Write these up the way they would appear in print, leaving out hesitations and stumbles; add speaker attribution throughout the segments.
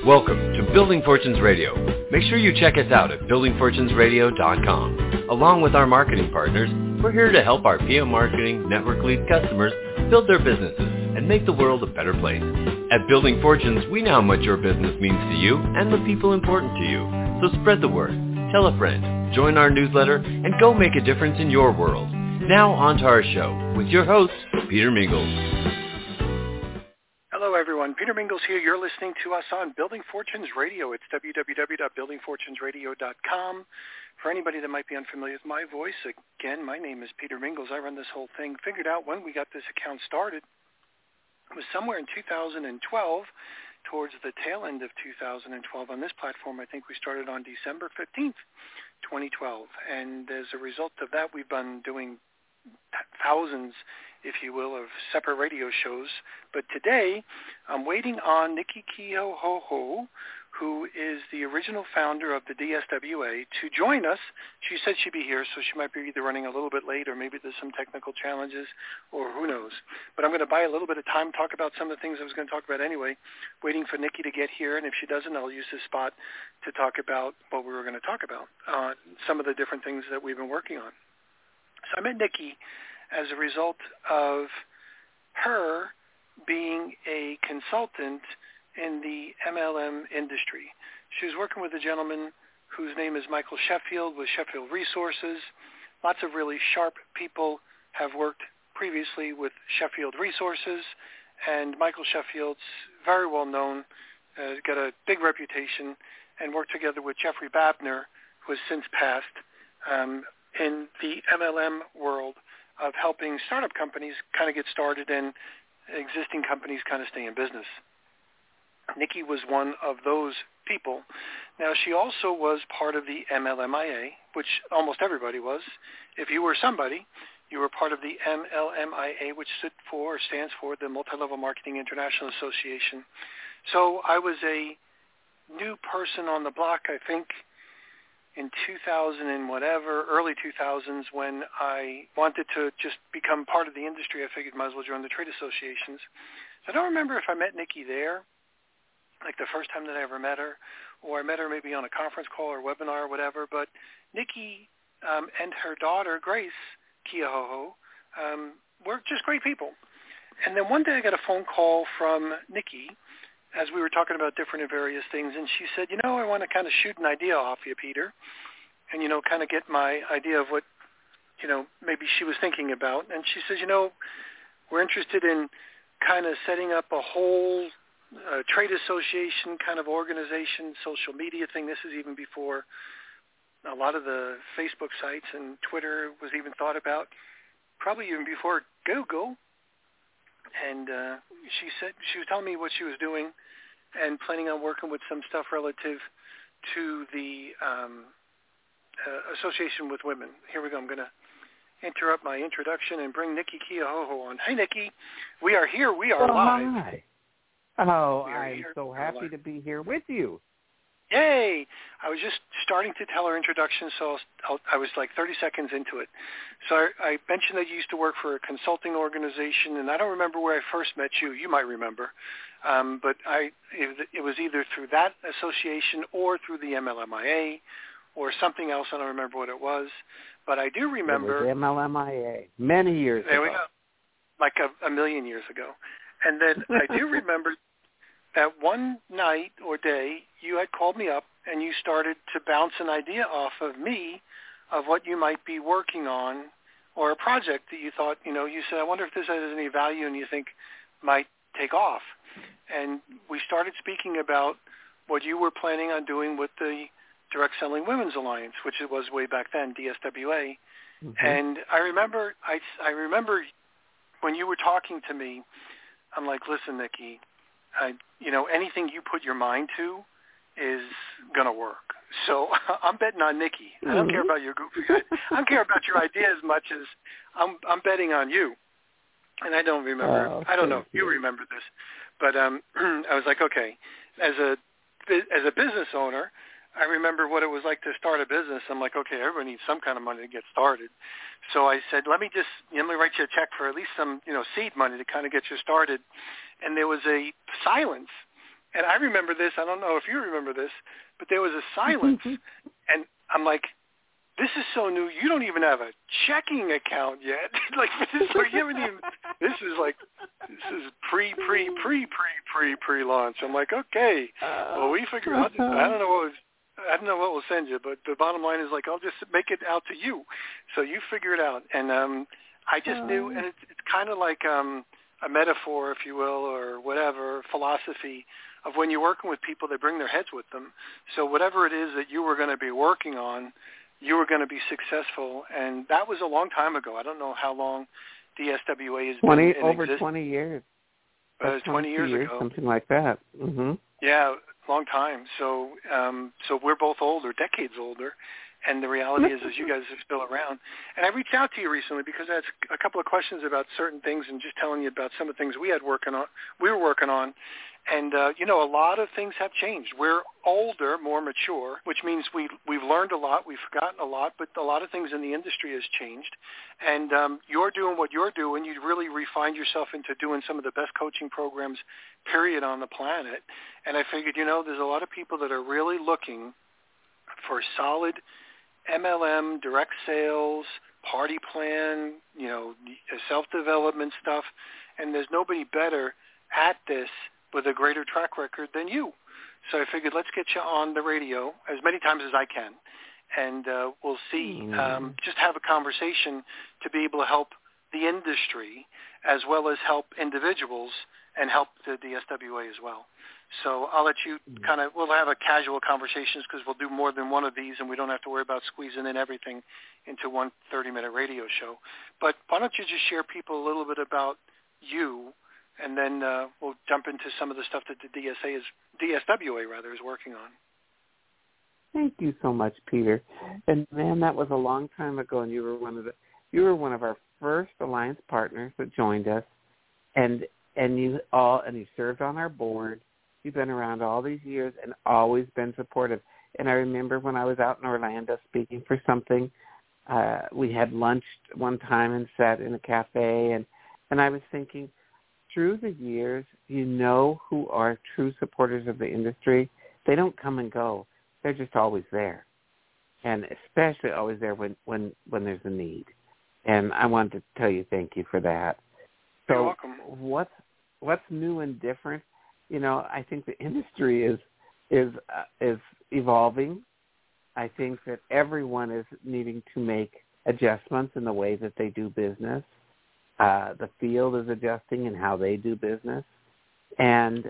Speaker 1: Welcome to Building Fortunes Radio. Make sure you check us out at buildingfortunesradio.com. Along with our marketing partners, we're here to help our PM Marketing Network Lead customers build their businesses and make the world a better place. At Building Fortunes, we know how much your business means to you and the people important to you. So spread the word, tell a friend, join our newsletter, and go make a difference in your world. Now on to our show with your host, Peter Mingles.
Speaker 2: Hello, everyone. Peter Mingles here. You're listening to us on Building Fortunes Radio. It's www.buildingfortunesradio.com. For anybody that might be unfamiliar with my voice, again, my name is Peter Mingles. I run this whole thing. Figured out when we got this account started. It was somewhere in 2012, towards the tail end of 2012 on this platform. I think we started on December 15th, 2012. And as a result of that, we've been doing thousands, if you will, of separate radio shows. But today, I'm waiting on Nikki Kehoe, who is the original founder of the DSWA, to join us. She said she'd be here, so she might be either running a little bit late or maybe there's some technical challenges or who knows. But I'm going to buy a little bit of time, talk about some of the things I was going to talk about anyway, waiting for Nikki to get here. And if she doesn't, I'll use this spot to talk about what we were going to talk about, some of the different things that we've been working on. So I met Nikki as a result of her being a consultant in the MLM industry. She was working with a gentleman whose name is Michael Sheffield with Sheffield Resources. Lots of really sharp people have worked previously with Sheffield Resources, and Michael Sheffield's very well known, got a big reputation, and worked together with Jeffrey Babner, who has since passed, in the MLM world of helping startup companies kind of get started and existing companies kind of stay in business. Nikki was one of those people. Now, she also was part of the MLMIA, which almost everybody was. If you were somebody, you were part of the MLMIA, which stands for the Multi-Level Marketing International Association. So I was a new person on the block, I think, in 2000 and whatever, early 2000s, when I wanted to just become part of the industry. I figured might as well join the trade associations. So I don't remember if I met Nikki there, like the first time that I ever met her, or I met her maybe on a conference call or webinar or whatever. But Nikki and her daughter, Grace Kehoe, were just great people. And then one day I got a phone call from Nikki as we were talking about different and various things, and she said, I want to kind of shoot an idea off you, Peter, and, kind of get my idea of what, maybe she was thinking about. And she says, we're interested in kind of setting up a whole trade association kind of organization, social media thing. This is even before a lot of the Facebook sites and Twitter was even thought about, probably even before Google. And she said she was telling me what she was doing and planning on working with some stuff relative to the association with women. Here we go. I'm going to interrupt my introduction and bring Nikki Kehoe on. Hey, Nikki. We are here. We are live.
Speaker 3: Hi. Oh, I'm so happy to be here with you.
Speaker 2: Yay! I was just starting to tell her introduction, so I was like 30 seconds into it. So I mentioned that you used to work for a consulting organization, and I don't remember where I first met you. You might remember. But it was either through that association or through the MLMIA or something else. I don't remember what it was. But I do remember.
Speaker 3: It was MLMIA, many years ago.
Speaker 2: There we go. Like a million years ago. And then I do remember that one night or day, you had called me up and you started to bounce an idea off of me of what you might be working on or a project that you thought, you said, I wonder if this has any value and you think might take off. And we started speaking about what you were planning on doing with the Direct Selling Women's Alliance, which it was way back then, DSWA. Mm-hmm. And I remember when you were talking to me, I'm like, listen, Nikki, anything you put your mind to is going to work. So I'm betting on Nikki. I don't care about your goofy guy. I don't care about your idea as much as I'm betting on you. And I don't remember. I don't know if you remember this. But I was like, okay, as a business owner, I remember what it was like to start a business. I'm like, okay, everyone needs some kind of money to get started. So I said, let me write you a check for at least some, seed money to kind of get you started. And there was a silence And I remember this. I don't know if you remember this, but there was a silence. And I'm like, this is so new. You don't even have a checking account yet. Like, you haven't even, this is pre-launch. I'm like, okay. Well, we figured out. I don't know what we'll send you, but the bottom line is, like, I'll just make it out to you. So you figure it out. And I just knew, and it's kind of like a metaphor, if you will, or whatever, philosophy of when you're working with people, they bring their heads with them. So whatever it is that you were going to be working on, you were going to be successful. And that was a long time ago. I don't know how long DSWA has been in
Speaker 3: over
Speaker 2: existence.
Speaker 3: 20 years.
Speaker 2: 20 years ago.
Speaker 3: Something like that. Mm-hmm.
Speaker 2: Yeah, long time. So we're both older, decades older. And the reality is you guys are still around. And I reached out to you recently because I had a couple of questions about certain things and just telling you about some of the things we were working on. And, a lot of things have changed. We're older, more mature, which means we've learned a lot, we've forgotten a lot, but a lot of things in the industry has changed. And you're doing what you're doing. You really refined yourself into doing some of the best coaching programs, period, on the planet. And I figured, there's a lot of people that are really looking for solid MLM, direct sales, party plan, self-development stuff, and there's nobody better at this with a greater track record than you. So I figured let's get you on the radio as many times as I can, and we'll see, just have a conversation to be able to help the industry as well as help individuals and help the DSWA as well. So I'll let you we'll have a casual conversations because we'll do more than one of these and we don't have to worry about squeezing in everything into one 30-minute radio show. But why don't you just share people a little bit about you, and then we'll jump into some of the stuff that the DSWA is working on.
Speaker 3: Thank you so much, Peter. And man, that was a long time ago, and you were one of our first alliance partners that joined us, and you served on our board. You've been around all these years and always been supportive. And I remember when I was out in Orlando speaking for something, we had lunch one time and sat in a cafe, and I was thinking, through the years, who are true supporters of the industry. They don't come and go. They're just always there, and especially always there when there's a need. And I wanted to tell you thank you for that. So
Speaker 2: you're welcome.
Speaker 3: What's new and different? I think the industry is evolving. I think that everyone is needing to make adjustments in the way that they do business. The field is adjusting in how they do business, and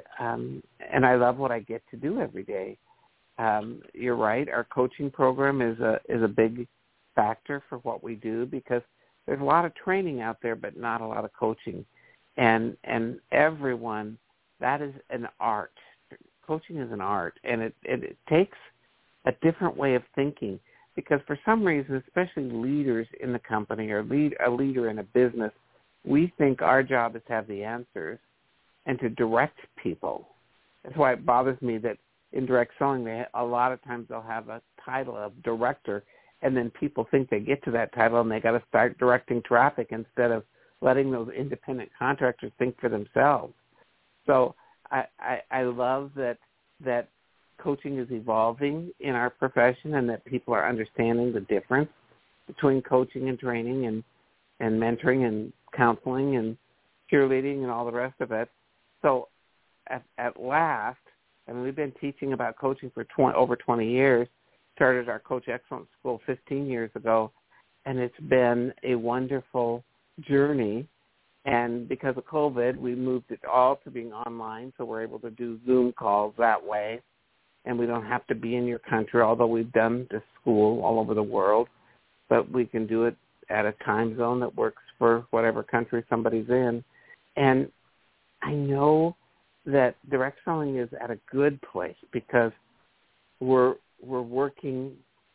Speaker 3: I love what I get to do every day. You're right. Our coaching program is a big factor for what we do because there's a lot of training out there, but not a lot of coaching, and everyone. That is an art. Coaching is an art, and it takes a different way of thinking because for some reason, especially leaders in the company or a leader in a business, we think our job is to have the answers and to direct people. That's why it bothers me that in direct selling, a lot of times they'll have a title of director, and then people think they get to that title and they got to start directing traffic instead of letting those independent contractors think for themselves. So I love that coaching is evolving in our profession and that people are understanding the difference between coaching and training and mentoring and counseling and cheerleading and all the rest of it. So at last, we've been teaching about coaching for over 20 years, started our Coach Excellence School 15 years ago, and it's been a wonderful journey. And because of COVID, we moved it all to being online, so we're able to do Zoom calls that way. And we don't have to be in your country, although we've done this school all over the world. But we can do it at a time zone that works for whatever country somebody's in. And I know that direct selling is at a good place because we're working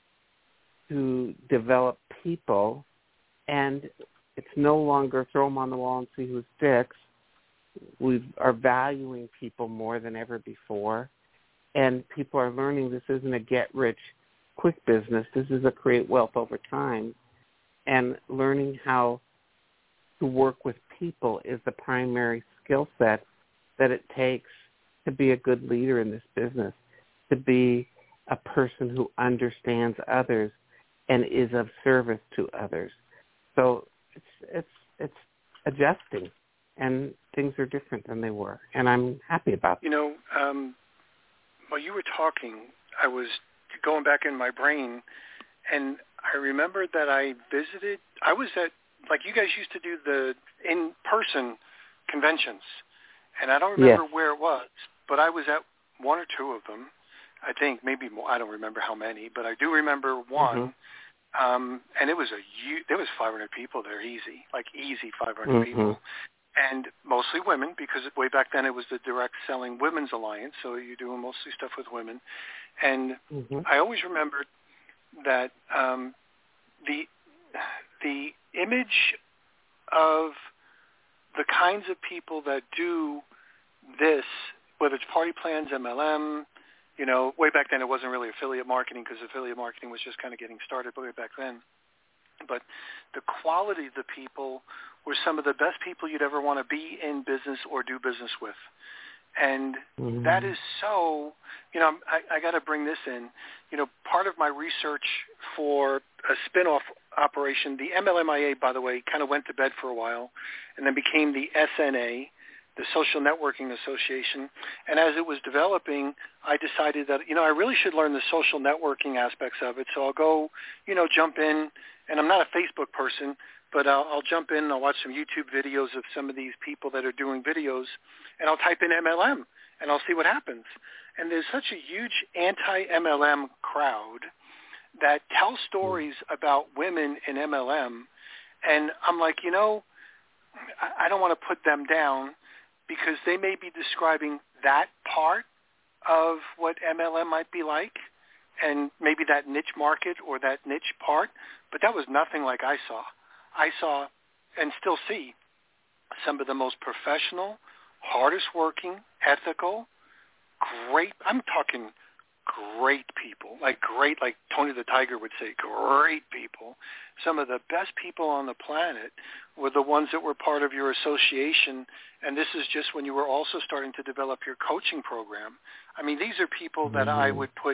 Speaker 3: to develop people, and it's no longer throw them on the wall and see who sticks. We are valuing people more than ever before, and people are learning this isn't a get-rich-quick business. This is a create wealth over time, and learning how to work with people is the primary skill set that it takes to be a good leader in this business, to be a person who understands others and is of service to others. So it's adjusting, and things are different than they were, and I'm happy about that.
Speaker 2: While you were talking, I was going back in my brain, and I remembered that I was at, like you guys used to do the in-person conventions, and I don't remember where it was, but I was at one or two of them. I think maybe more. I don't remember how many, but I do remember one. And it was there was 500 people there, easy 500 people, and mostly women, because way back then it was the Direct Selling Women's Alliance, so you're doing mostly stuff with women. And I always remembered that the image of the kinds of people that do this, whether it's party plans, MLM, way back then it wasn't really affiliate marketing, because affiliate marketing was just kind of getting started way back then. But the quality of the people were some of the best people you'd ever want to be in business or do business with. And that is so, I got to bring this in. Part of my research for a spin-off operation, the MLMIA, by the way, kind of went to bed for a while and then became the SNA, the Social Networking Association. And as it was developing, I decided that, I really should learn the social networking aspects of it. So I'll go, jump in, and I'm not a Facebook person, but I'll jump in and I'll watch some YouTube videos of some of these people that are doing videos, and I'll type in MLM, and I'll see what happens. And there's such a huge anti-MLM crowd that tell stories about women in MLM, and I'm like, I don't want to put them down, because they may be describing that part of what MLM might be like, and maybe that niche market or that niche part, but that was nothing like I saw. I saw and still see some of the most professional, hardest working, ethical, great, I'm talking great people, like Tony the Tiger would say, great people. Some of the best people on the planet were the ones that were part of your association, and this is just when you were also starting to develop your coaching program. I mean, these are people that I would put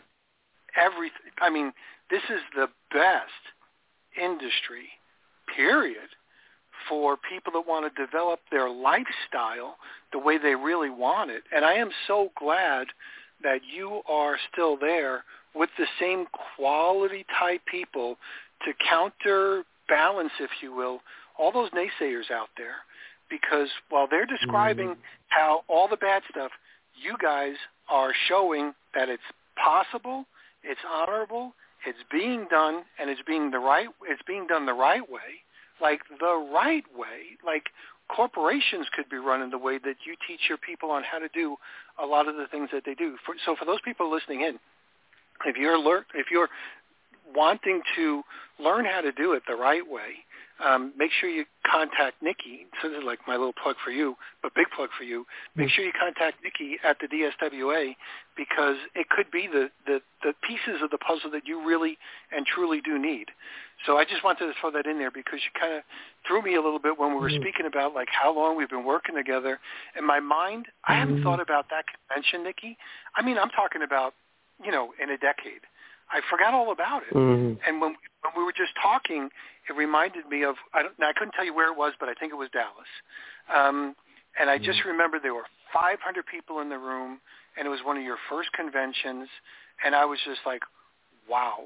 Speaker 2: this is the best industry, period, for people that want to develop their lifestyle the way they really want it. And I am so glad that you are still there with the same quality type people to counterbalance, if you will, all those naysayers out there. Because while they're describing how all the bad stuff, you guys are showing that it's possible, it's honorable, it's being done, and it's being done the right way. Like the right way. Like corporations could be run in the way that you teach your people on how to do a lot of the things that they do. So for those people listening in, if you're wanting to learn how to do it the right way, make sure you contact Nikki. So this is like my little plug for you, but big plug for you. Make sure you contact Nikki at the DSWA, because it could be the pieces of the puzzle that you really and truly do need. So I just wanted to throw that in there, because you kind of threw me a little bit when we were speaking about like how long we've been working together. In my mind, I haven't thought about that convention, Nikki. I mean, I'm talking about, in a decade. I forgot all about it. And when we were just talking, it reminded me of, I couldn't tell you where it was, but I think it was Dallas. And I just remember there were 500 people in the room, and it was one of your first conventions, and I was just like, wow.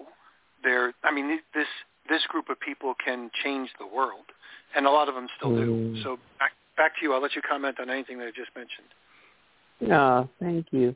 Speaker 2: This group of people can change the world, and a lot of them still do. So back to you. I'll let you comment on anything that I just mentioned.
Speaker 3: No, thank you.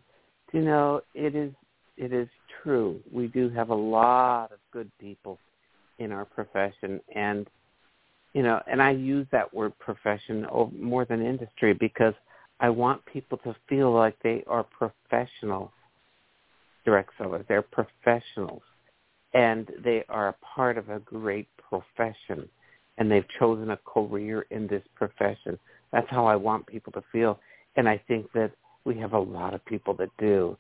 Speaker 3: It is true. We do have a lot of good people in our profession, and and I use that word profession more than industry, because I want people to feel like they are professional direct sellers. They're professionals, and they are a part of a great profession, and they've chosen a career in this profession. That's how I want people to feel, and I think that we have a lot of people that do.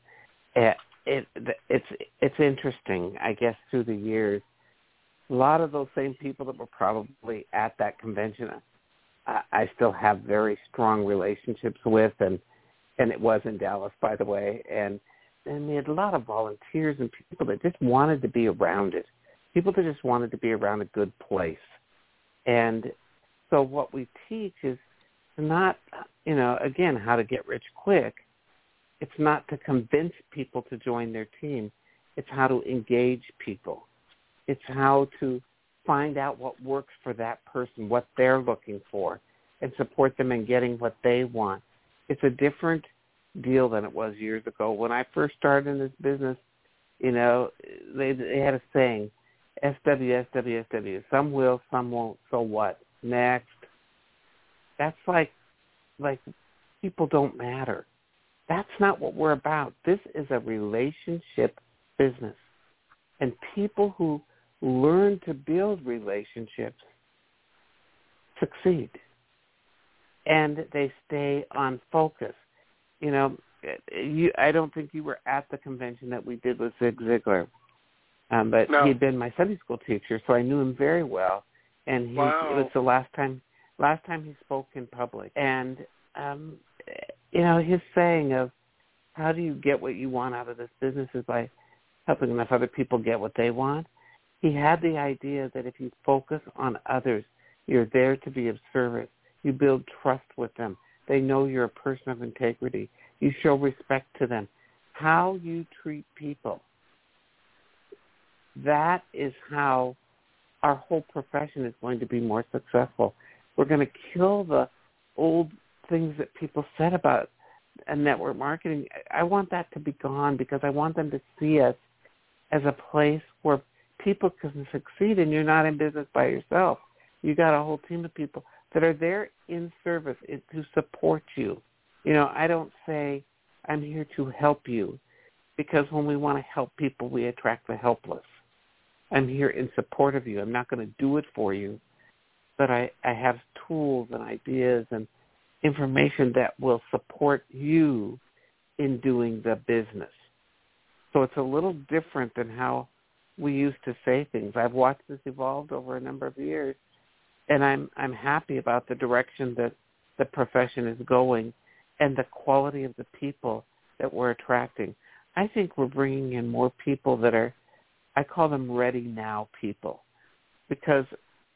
Speaker 3: It's interesting, I guess, through the years. A lot of those same people that were probably at that convention, I still have very strong relationships with, and And it was in Dallas, by the way. And we had a lot of volunteers and people that just wanted to be around it, people that just wanted to be around a good place. And so what we teach is not, again, how to get rich quick. It's not to convince people to join their team. It's how to engage people. It's how to find out what works for that person, what they're looking for, and support them in getting what they want. It's a different deal than it was years ago. When I first started in this business, they had a saying, SW, SW, SW. Some will, some won't, so what? Next. That's like people don't matter. That's not what we're about. This is a relationship business. And people who learn to build relationships succeed. And they stay on focus. I don't think you were at the convention that we did with Zig Ziglar. But
Speaker 2: no.
Speaker 3: He'd been my Sunday school teacher, so I knew him very well. And it was the last time he spoke in public. And, his saying of how do you get what you want out of this business is by helping enough other people get what they want. He had the idea that if you focus on others, you're there to be of service. You build trust with them. They know you're a person of integrity. You show respect to them. How you treat people, that is how our whole profession is going to be more successful. We're going to kill the old things that people said about network marketing. I want that to be gone because I want them to see us as a place where people can succeed, and you're not in business by yourself. You got a whole team of people that are there in service to support you. I don't say I'm here to help you, because when we want to help people, we attract the helpless. I'm here in support of you. I'm not going to do it for you, but I have tools and ideas and information that will support you in doing the business. So it's a little different than how we used to say things. I've watched this evolve over a number of years, and I'm happy about the direction that the profession is going and the quality of the people that we're attracting. I think we're bringing in more people that are, I call them ready now people, because,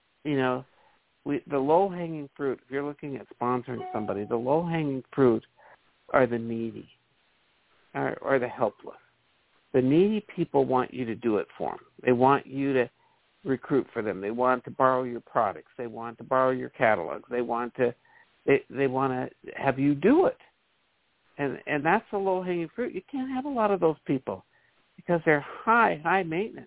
Speaker 3: the low-hanging fruit, if you're looking at sponsoring somebody, the low-hanging fruit are the needy or the helpless. The needy people want you to do it for them. They want you to recruit for them. They want to borrow your products. They want to borrow your catalogs. They want to have you do it. And that's the low-hanging fruit. You can't have a lot of those people because they're high maintenance.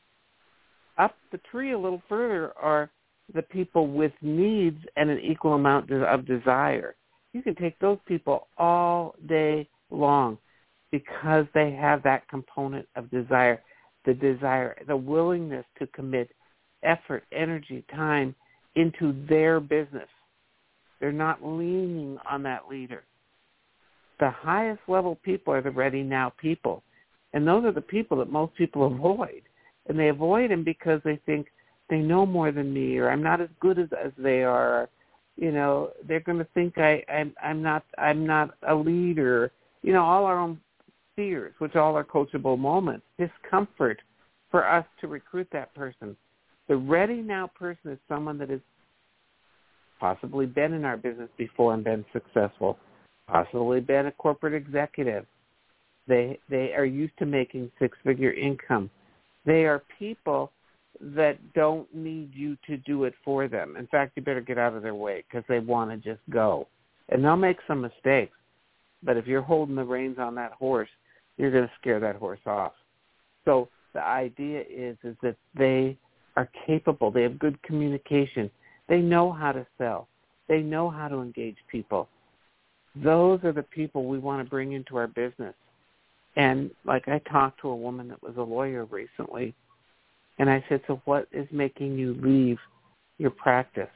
Speaker 3: Up the tree a little further are the people with needs and an equal amount of desire. You can take those people all day long because they have that component of desire, the willingness to commit effort, energy, time into their business. They're not leaning on that leader. The highest level people are the ready now people. And those are the people that most people avoid. And they avoid them because they think they know more than me, or I'm not as good as they are. They're going to think I'm not a leader. All our own fears, which all are coachable moments, discomfort for us to recruit that person. The ready now person is someone that has possibly been in our business before and been successful, possibly been a corporate executive. They are used to making six-figure income. They are people that don't need you to do it for them. In fact, you better get out of their way because they want to just go. And they'll make some mistakes. But if you're holding the reins on that horse, you're going to scare that horse off. So the idea is that they are capable. They have good communication. They know how to sell. They know how to engage people. Those are the people we want to bring into our business. And like I talked to a woman that was a lawyer recently, and I said, so what is making you leave your practice?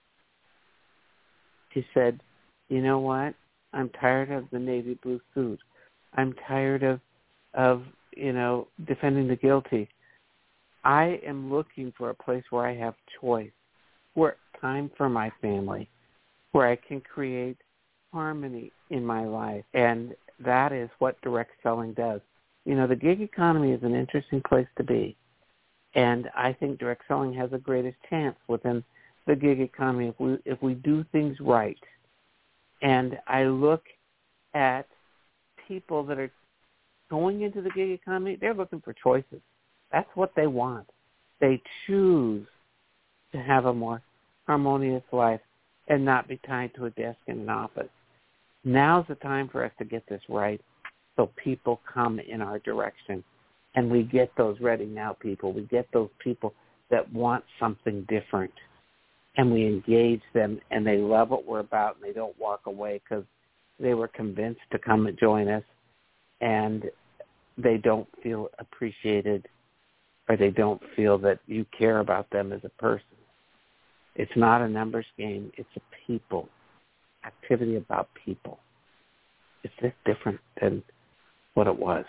Speaker 3: She said, you know what? I'm tired of the navy blue suit. I'm tired of defending the guilty. I am looking for a place where I have choice, where time for my family, where I can create harmony in my life, and that is what direct selling does. You know, the gig economy is an interesting place to be, and I think direct selling has the greatest chance within the gig economy if we do things right. And I look at people that are going into the gig economy, they're looking for choices. That's what they want. They choose to have a more harmonious life and not be tied to a desk in an office. Now's the time for us to get this right so people come in our direction. And we get those ready now people. We get those people that want something different. And we engage them, and they love what we're about, and they don't walk away because they were convinced to come and join us, and they don't feel appreciated, or they don't feel that you care about them as a person. It's not a numbers game. It's a people activity about people. It's just different than what it was.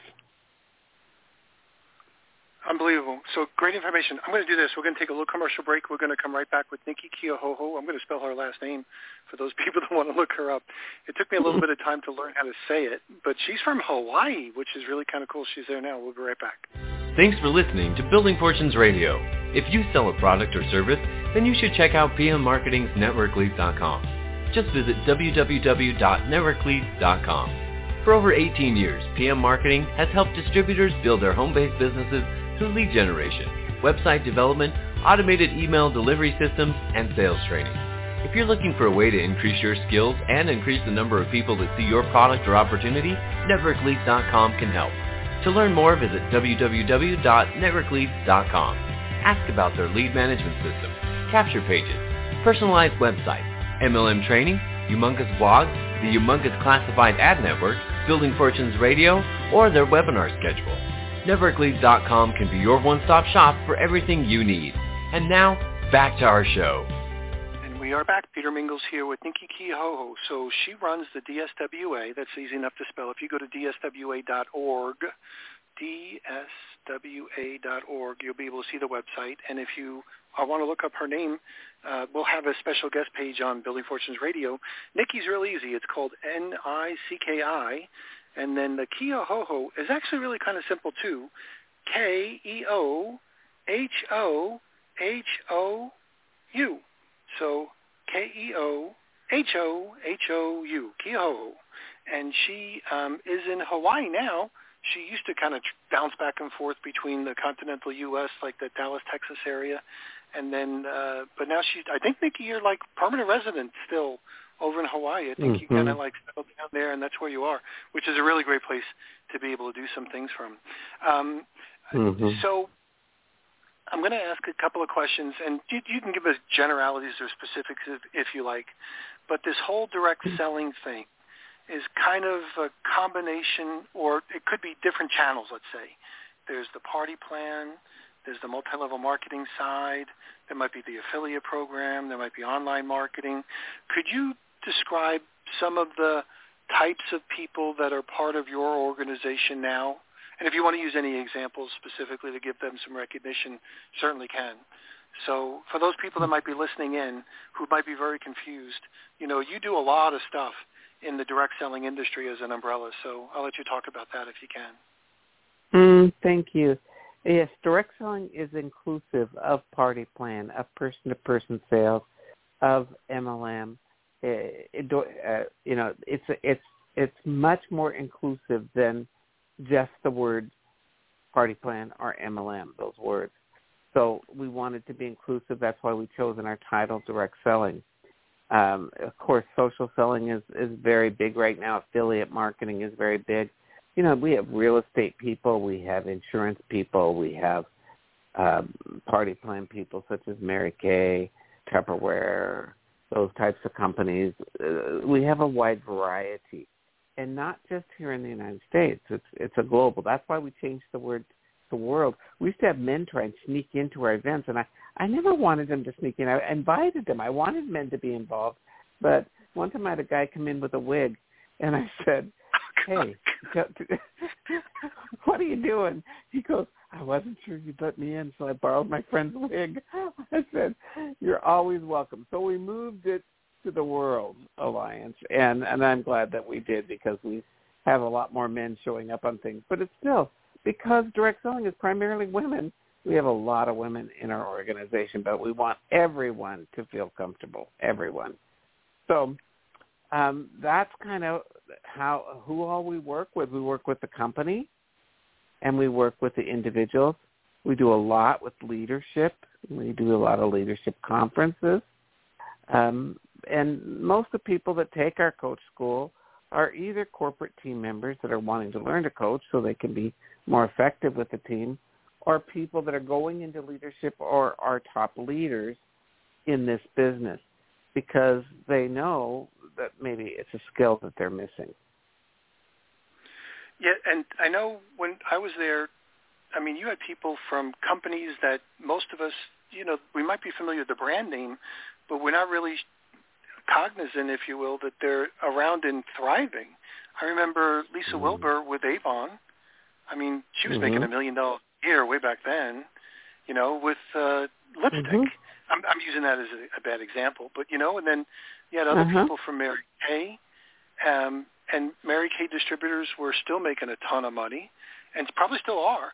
Speaker 2: Unbelievable. So great information. I'm going to do this. We're going to take a little commercial break. We're going to come right back with Nikki Keohohou. I'm going to spell her last name for those people that want to look her up. It took me a little bit of time to learn how to say it, but she's from Hawaii, which is really kind of cool. She's there now. We'll be right back.
Speaker 1: Thanks for listening to Building Fortunes Radio. If you sell a product or service, then you should check out PM Marketing's NetworkLeads.com. Just visit www.networkleads.com. For over 18 years, PM Marketing has helped distributors build their home-based businesses through lead generation, website development, automated email delivery systems, and sales training. If you're looking for a way to increase your skills and increase the number of people that see your product or opportunity, NetworkLeads.com can help. To learn more, visit www.networkleads.com. Ask about their lead management system, capture pages, personalized website, MLM training, humongous blogs, the humongous classified ad network, Building Fortunes Radio, or their webinar schedule. NetworkLeads.com can be your one-stop shop for everything you need. And now, back to our show.
Speaker 2: And we are back. Peter Mingles here with Nikki Keohohou. So she runs the DSWA. That's easy enough to spell. If you go to dswa.org, dswa.org, you'll be able to see the website. And if you want to look up her name, we'll have a special guest page on Building Fortunes Radio. Nikki's real easy. It's called Nicki. And then the Keohohou is actually really kind of simple, too. Keohohou. So Keohohou, Keohohou. And she is in Hawaii now. She used to kind of bounce back and forth between the continental U.S., like the Dallas, Texas area. And then, but now I think, Nikki, you're like permanent resident still over in Hawaii. I think you kind of like settled down there, and that's where you are, which is a really great place to be able to do some things from. So I'm going to ask a couple of questions, and you can give us generalities or specifics if you like. But this whole direct selling thing is kind of a combination, or it could be different channels, let's say. There's the party plan. There's the multi-level marketing side. There might be the affiliate program. There might be online marketing. Could you describe some of the types of people that are part of your organization now? And if you want to use any examples specifically to give them some recognition, certainly can. So for those people that might be listening in who might be very confused, you know, you do a lot of stuff in the direct selling industry as an umbrella. So I'll let you talk about that if you can.
Speaker 3: Thank you. Yes, direct selling is inclusive of party plan, of person-to-person sales, of MLM. It's much more inclusive than just the word party plan or MLM, those words. So we wanted to be inclusive. That's why we chose in our title direct selling. Of course, social selling is very big right now. Affiliate marketing is very big. You know, we have real estate people, we have insurance people, we have party plan people such as Mary Kay, Tupperware, those types of companies. We have a wide variety, and not just here in the United States. It's a global. That's why we changed the word to world. We used to have men try and sneak into our events, and I never wanted them to sneak in. I invited them. I wanted men to be involved, but one time I had a guy come in with a wig, and I said, "Hey, what are you doing?" He goes, "I wasn't sure you'd let me in, so I borrowed my friend's wig." I said, "You're always welcome." So we moved it to the World Alliance, and I'm glad that we did because we have a lot more men showing up on things. But it's still, because direct selling is primarily women, we have a lot of women in our organization, but we want everyone to feel comfortable, everyone. So that's kind of who all we work with. We work with the company, and we work with the individuals. We do a lot with leadership. We do a lot of leadership conferences. And most of the people that take our coach school are either corporate team members that are wanting to learn to coach so they can be more effective with the team, or people that are going into leadership or are top leaders in this business because they know that maybe it's a skill that they're missing.
Speaker 2: Yeah, and I know when I was there, I mean, you had people from companies that most of us, we might be familiar with the brand name, but we're not really cognizant, if you will, that they're around and thriving. I remember Lisa Wilbur with Avon. I mean, she was making $1 million a year way back then, with lipstick. I'm using that as a bad example, but, and then you had other people from Mary Kay, and Mary Kay distributors were still making a ton of money, and probably still are.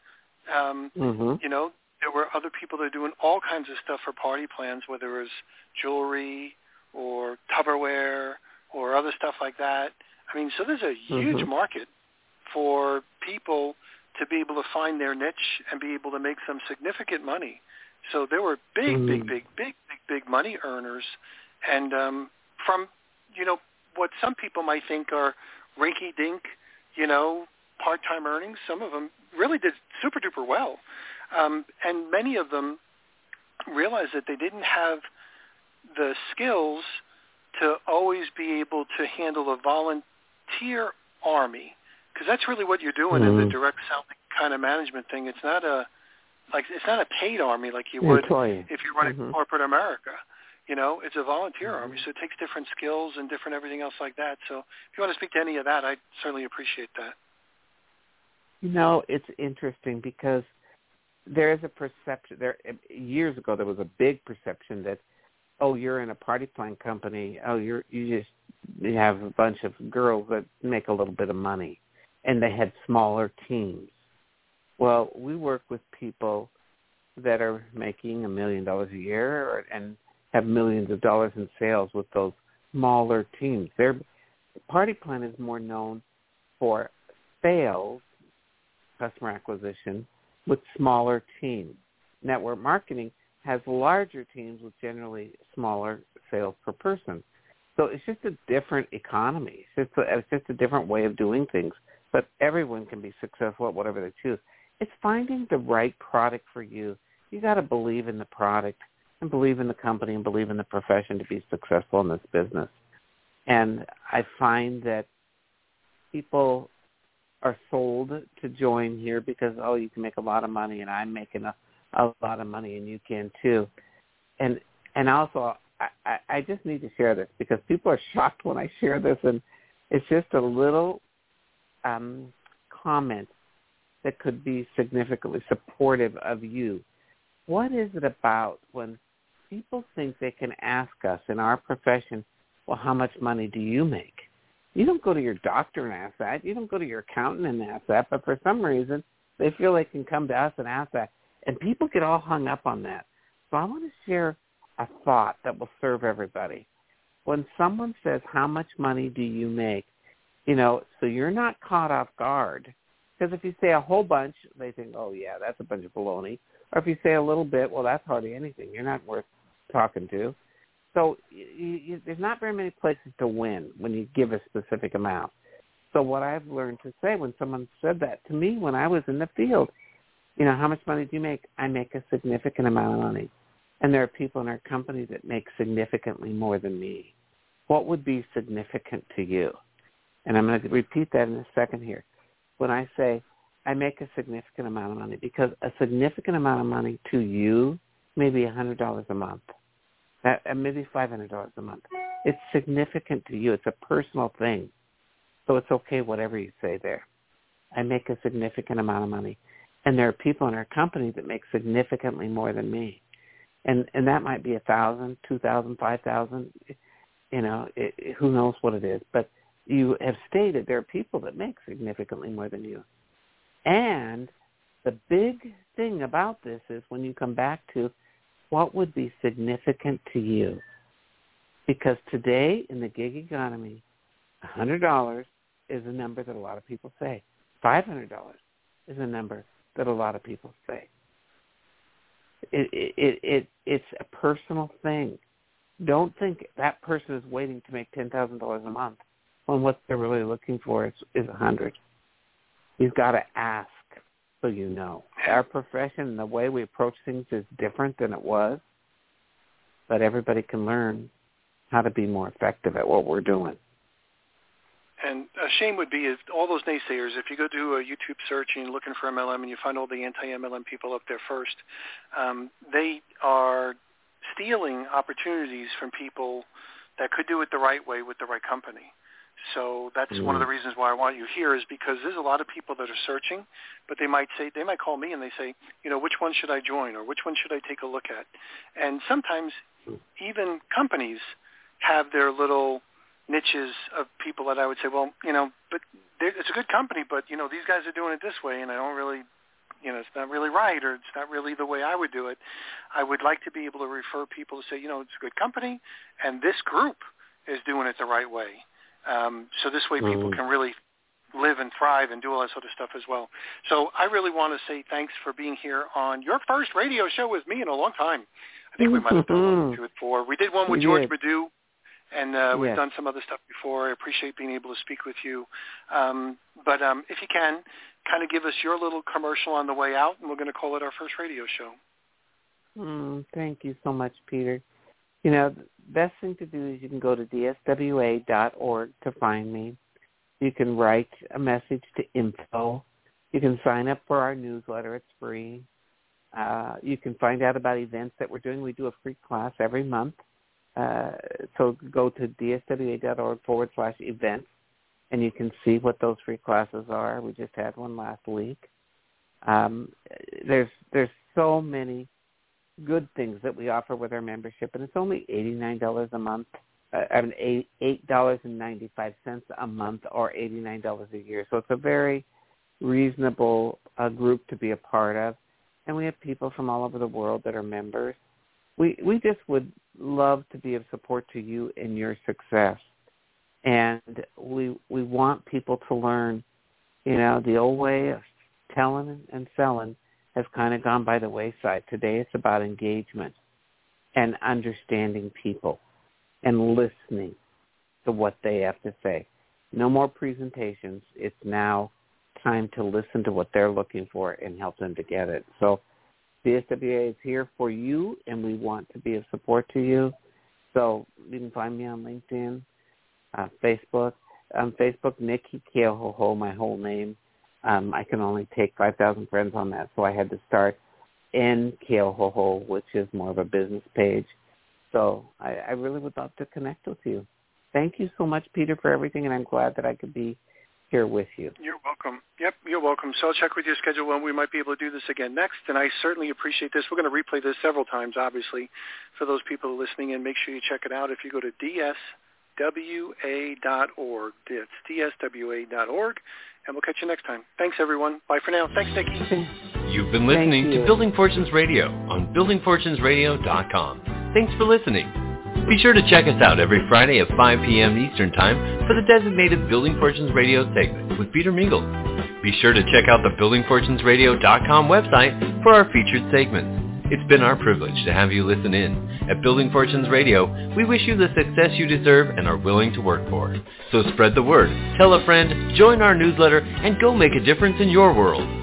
Speaker 2: There were other people that are doing all kinds of stuff for party plans, whether it was jewelry or Tupperware or other stuff like that. I mean, so there's a huge market for people to be able to find their niche and be able to make some significant money. So there were big money earners. And from, what some people might think are rinky-dink, part-time earnings, some of them really did super-duper well. And many of them realized that they didn't have the skills to always be able to handle a volunteer army, because that's really what you're doing in the direct selling kind of management thing. It's not a paid army like you would if you're running corporate America. It's a volunteer army, so it takes different skills and different everything else like that. So if you want to speak to any of that, I'd certainly appreciate that.
Speaker 3: It's interesting because there is a perception. Years ago, there was a big perception that, you're in a party plan company. You have a bunch of girls that make a little bit of money, and they had smaller teams. Well, we work with people that are making $1 million a year and have millions of dollars in sales with those smaller teams. Their party plan is more known for sales, customer acquisition, with smaller teams. Network marketing has larger teams with generally smaller sales per person. So it's just a different economy. It's just a different way of doing things. But everyone can be successful at whatever they choose. It's finding the right product for you. You got to believe in the product and believe in the company and believe in the profession to be successful in this business. And I find that people are sold to join here because, you can make a lot of money and I'm making a lot of money and you can too. And also, I just need to share this because people are shocked when I share this, and it's just a little comment that could be significantly supportive of you. What is it about when people think they can ask us in our profession, well, how much money do you make? You don't go to your doctor and ask that. You don't go to your accountant and ask that. But for some reason, they feel they can come to us and ask that. And people get all hung up on that. So I want to share a thought that will serve everybody. When someone says, how much money do you make? So you're not caught off guard. Because if you say a whole bunch, they think, yeah, that's a bunch of baloney. Or if you say a little bit, well, that's hardly anything. You're not worth talking to. So there's not very many places to win when you give a specific amount. So what I've learned to say when someone said that to me when I was in the field, how much money do you make? I make a significant amount of money. And there are people in our company that make significantly more than me. What would be significant to you? And I'm going to repeat that in a second here. When I say I make a significant amount of money, because a significant amount of money to you may be $100 a month, maybe $500 a month. It's significant to you. It's a personal thing. So it's okay whatever you say there. I make a significant amount of money. And there are people in our company that make significantly more than me. And that might be $1,000, $2,000, $5,000. Who knows what it is, but you have stated there are people that make significantly more than you. And the big thing about this is when you come back to what would be significant to you. Because today in the gig economy, $100 is a number that a lot of people say. $500 is a number that a lot of people say. It's a personal thing. Don't think that person is waiting to make $10,000 a month when what they're really looking for is $100. You've got to ask so you know. Our profession and the way we approach things is different than it was, but everybody can learn how to be more effective at what we're doing.
Speaker 2: And a shame would be if all those naysayers, if you go do a YouTube search and you're looking for MLM and you find all the anti-MLM people up there first, they are stealing opportunities from people that could do it the right way with the right company. So that's one of the reasons why I want you here, is because there's a lot of people that are searching, but they might call me and they say, which one should I join, or which one should I take a look at? And sometimes even companies have their little niches of people that I would say, well, but it's a good company, but, these guys are doing it this way, and I don't really, it's not really right, or it's not really the way I would do it. I would like to be able to refer people to say, it's a good company, and this group is doing it the right way. So this way people can really live and thrive and do all that sort of stuff as well. So I really want to say thanks for being here on your first radio show with me in a long time. I think we might have done one or two before. We did one with George Badu, and we've done some other stuff before. I appreciate being able to speak with you. But if you can, kind of give us your little commercial on the way out, and we're going to call it our first radio show.
Speaker 3: Thank you so much, Peter. The best thing to do is you can go to dswa.org to find me. You can write a message to info. You can sign up for our newsletter. It's free. You can find out about events that we're doing. We do a free class every month. So go to dswa.org/events, and you can see what those free classes are. We just had one last week. There's so many good things that we offer with our membership, and it's only $89 a month. $8.95 a month, or $89 a year. So it's a very reasonable group to be a part of, and we have people from all over the world that are members. We just would love to be of support to you in your success, and we want people to learn. The old way of telling and selling has kind of gone by the wayside. Today it's about engagement and understanding people and listening to what they have to say. No more presentations. It's now time to listen to what they're looking for and help them to get it. So DSWA is here for you, and we want to be of support to you. So you can find me on LinkedIn, Facebook. On Facebook, Nikki Keohoho, my whole name. I can only take 5,000 friends on that, so I had to start in Keohoho, which is more of a business page. So I really would love to connect with you. Thank you so much, Peter, for everything, and I'm glad that I could be here with you.
Speaker 2: You're welcome. Yep, you're welcome. So I'll check with your schedule when we might be able to do this again next, and I certainly appreciate this. We're going to replay this several times, obviously, for those people listening in. Make sure you check it out. If you go to dswa.org, it's dswa.org, and we'll catch you next time. Thanks, everyone. Bye for now. Thanks, Nikki.
Speaker 1: You've been listening to Building Fortunes Radio on buildingfortunesradio.com. Thanks for listening. Be sure to check us out every Friday at 5 p.m. Eastern Time for the designated Building Fortunes Radio segment with Peter Mingles. Be sure to check out the buildingfortunesradio.com website for our featured segments. It's been our privilege to have you listen in. At Building Fortunes Radio, we wish you the success you deserve and are willing to work for. So spread the word, tell a friend, join our newsletter, and go make a difference in your world.